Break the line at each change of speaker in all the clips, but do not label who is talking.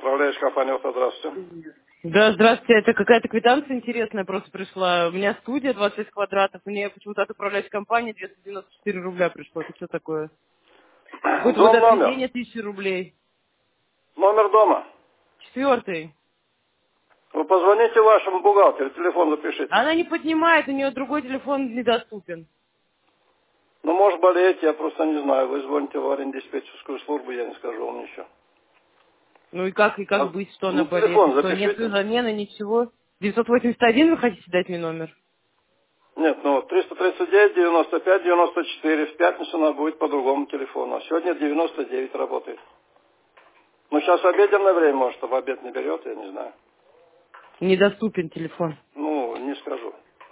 Управляющая компания «Авто», здравствуйте.
Да, здравствуйте, это какая-то квитанция интересная просто пришла. У меня студия 26 квадратов, мне почему-то от управляющей компании 294 рубля пришло. Это что такое? Какое-то
Дом номер.
водоотведение 1000 рублей.
Номер дома.
4.
Вы позвоните вашему бухгалтеру, телефон запишите.
Она не поднимает, у нее другой телефон недоступен.
Ну, может, болеете, я просто не знаю. Вы звоните в аварийно-диспетчерскую службу, я не скажу вам ничего.
Ну и как быть, что она
Ну,
болеет? И
телефон
что, нет
запишите.
замены, ничего? 981 вы хотите дать мне номер?
Нет, ну, 339, 95, 94. В пятницу она будет по другому телефону. А сегодня 99 работает. Ну, сейчас обеденное время, может, в обед не берет, я не знаю.
Недоступен телефон.
Ну, не скажу.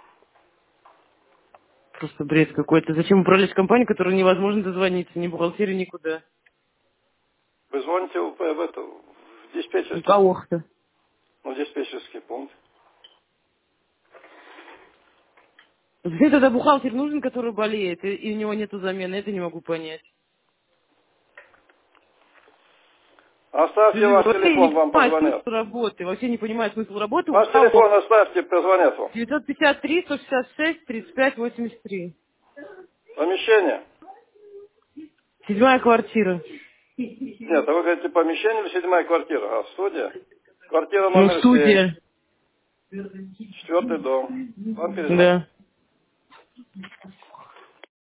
Просто бред какой-то. Зачем управлять компанией, которой невозможно дозвониться, ни бухгалтерии, никуда?
Вы звоните в
У
диспетчерский,
кого-то.
ну, в диспетчерский пункт.
Зачем тогда бухгалтер нужен, который болеет, и у него нету замены? Это не могу понять.
Оставьте ваш
Вообще не
телефон, вам
понимаю
позвонят.
смысл работы. Вообще не понимаю смысл работы.
Ваш телефон оставьте, позвонят вам.
953 166 35 83.
Помещение?
7-я квартира.
Нет, а вы говорите помещение или 7-я квартира? А, студия? Квартира
Ну,
номер 7,
студия.
4-й дом. Вам перезвонят.
Да.